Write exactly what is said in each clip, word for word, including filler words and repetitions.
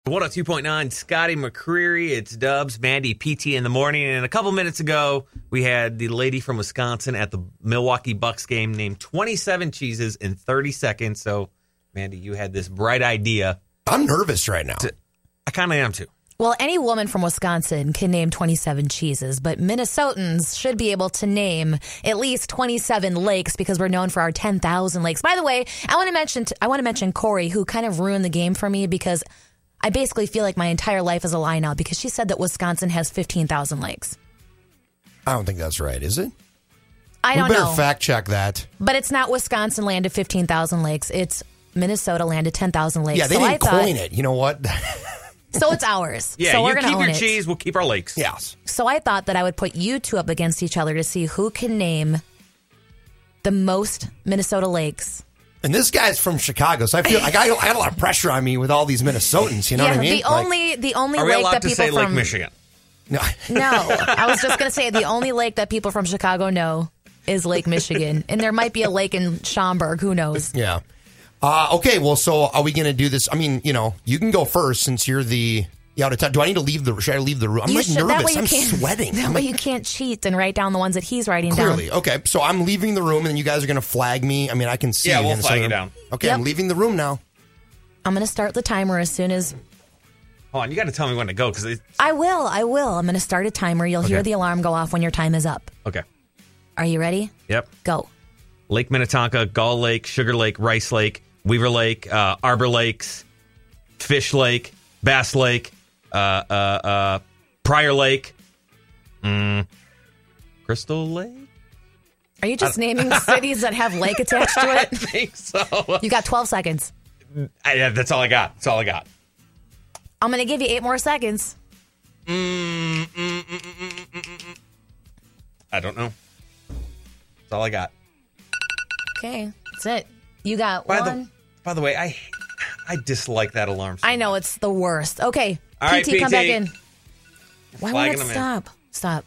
one oh two point nine, Scotty McCreery, it's Dubs, Mandy, P T in the morning. And a couple minutes ago, we had the lady from Wisconsin at the Milwaukee Bucks game named twenty-seven cheeses in thirty seconds. So, Mandy, you had this bright idea. I'm nervous right now. To, I kind of am too. Well, any woman from Wisconsin can name twenty-seven cheeses, but Minnesotans should be able to name at least twenty-seven lakes because we're known for our ten thousand lakes. By the way, I want to mention I want to mention Corey, who kind of ruined the game for me because I basically feel like my entire life is a lie now because she said that Wisconsin has fifteen thousand lakes. I don't think that's right, is it? I don't know. We better know. fact check that. But it's not Wisconsin landed fifteen thousand lakes. It's Minnesota landed ten thousand lakes. Yeah, they so didn't I thought, coin it. You know what? So it's ours. Yeah, so you we're gonna keep own your it. cheese, we'll keep our lakes. Yes. So I thought that I would put you two up against each other to see who can name the most Minnesota lakes. And this guy's from Chicago, so I feel like I got, I got a lot of pressure on me with all these Minnesotans. You know yeah, what I mean? The Like, only the only Are we lake allowed that to people say Lake from Michigan? no. No, I was just gonna say the only lake that people from Chicago know is Lake Michigan, and there might be a lake in Schaumburg. Who knows? Yeah. Uh, okay. Well, so are we going to do this? I mean, you know, you can go first since you're the. Yeah, do I need to leave the? Should I leave the room? I'm You like should- that way nervous. you I'm can't- sweating. That I'm way like, you can't cheat and write down the ones that he's writing clearly. down. Okay, so I'm leaving the room, and then you guys are going to flag me. I mean, I can see. Yeah, you we'll in the flag center you room. down. Okay, Yep. I'm leaving the room now. I'm gonna start the timer as soon as Hold on, you got to tell me when to go. Cause I will. I will. I'm gonna start a timer. You'll hear Okay. the alarm go off when your time is up. Okay. Are you ready? Yep. Go. Lake Minnetonka, Gull Lake, Sugar Lake, Rice Lake, Weaver Lake, uh, Arbor Lakes, Fish Lake, Bass Lake, uh, uh, uh, Prior Lake, mm, Crystal Lake? Are you just naming cities that have lake attached to I it? think so. You got twelve seconds. I, yeah, that's all I got. That's all I got. I'm gonna give you eight more seconds. Mm, mm, mm, mm, mm, mm, mm. I don't know. That's all I got. Okay, that's it. You got By one. the by the way, I I dislike that alarm. So I know it's the worst. Okay, All P right, T, come P T. back in. Why won't flagging it them in. stop? Stop.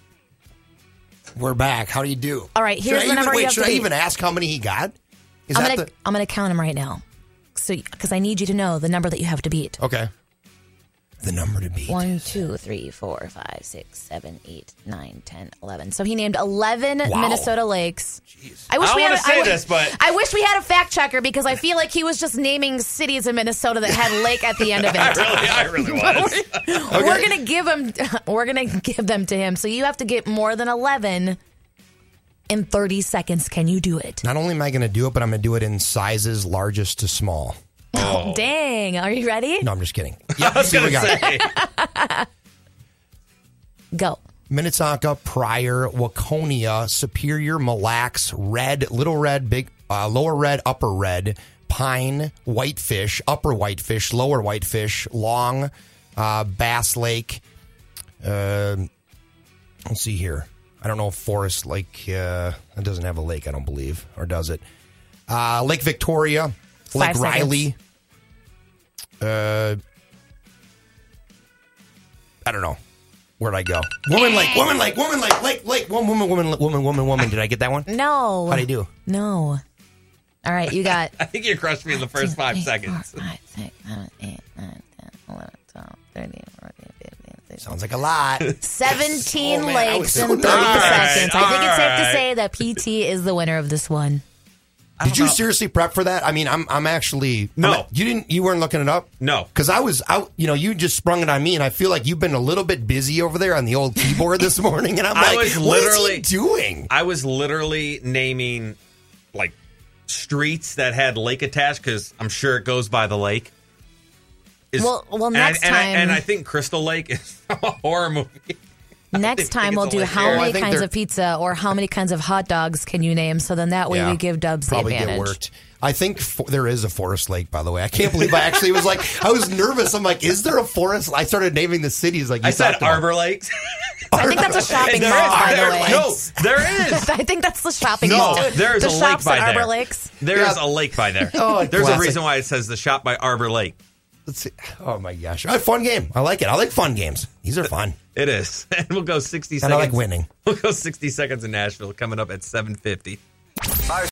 We're back. How do you do? All right, here's should I the even, number you Wait, have should to I beat. even ask how many he got? Is I'm that gonna the I'm gonna count them right now, so because I need you to know the number that you have to beat. okay? The number to beat. One, two, three, four, five, six, seven, eight, nine, ten, eleven. So he named eleven Wow. Minnesota lakes. Jeez. I wish I we don't had. wanna say I, this, but- I wish we had a fact checker because I feel like he was just naming cities in Minnesota that had lake at the end of it. I really, I really was. We're gonna give him. We're gonna give them to him. So you have to get more than eleven in thirty seconds. Can you do it? Not only am I going to do it, but I'm going to do it in sizes largest to small. Oh. Dang! Are you ready? No, I'm just kidding. Yeah, I was see what gonna we got. say. Go. Minnetonka, Pryor, Waconia, Superior, Mille Lacs, Red, Little Red, Big, uh, Lower Red, Upper Red, Pine, Whitefish, Upper Whitefish, Lower Whitefish, Long, uh, Bass Lake. Uh, let's see here. I don't know if Forest Lake, uh, it doesn't have a lake, I don't believe, or does it? Uh, Lake Victoria, Lake Five Riley. Uh, I don't know. Where'd I go? Woman Lake, Woman Lake, Woman Lake, Lake, Lake, one woman, woman, woman, woman, woman. Did I get that one? No. How'd I do? No. All right, you got. I think you crushed me in the first five seconds. Four, five, six, seven, eight, nine, ten, eleven, twelve, thirteen, fourteen, fifteen, sixteen. Sounds like a lot. seventeen Oh, man, I was lakes so in thirty nervous. seconds. I think it's safe to All right. say that P T is the winner of this one. Did you seriously prep for that? I mean, I'm, I'm actually. No. I'm- you didn't. You weren't looking it up. No. Because I was out. You know, you just sprung it on me, and I feel like you've been a little bit busy over there on the old keyboard this morning, and I'm I like, was what is literally- he doing? I was literally naming like streets that had lake attached because I'm sure it goes by the lake. Is- Well- well, and I- next and I, time- and I think Crystal Lake is a horror movie. Next think time it's we'll a do lake how here. I many think kinds they're- of pizza or how many kinds of hot dogs can you name? So then that way Yeah. we give Dubs the Probably advantage. get worked. I think for, there is a Forest Lake, by the way. I can't believe I actually was like, I was nervous. I'm like, is there a forest? I started naming the cities like you I said talked about. Arbor Lakes. I think that's a shopping There mall, is- by the there- way. No, there is. I think that's the shopping No, mall. there is the a lake shops by at Arbor there. Lakes. There is Yeah. a lake by there. Oh, There's classic. a reason why it says the shop by Arbor Lake. Let's see. Oh my gosh! All right, fun game. I like it. I like fun games. These are fun. It is. And we'll go sixty And seconds. I like winning. We'll go sixty seconds in Nashville coming up at seven fifty.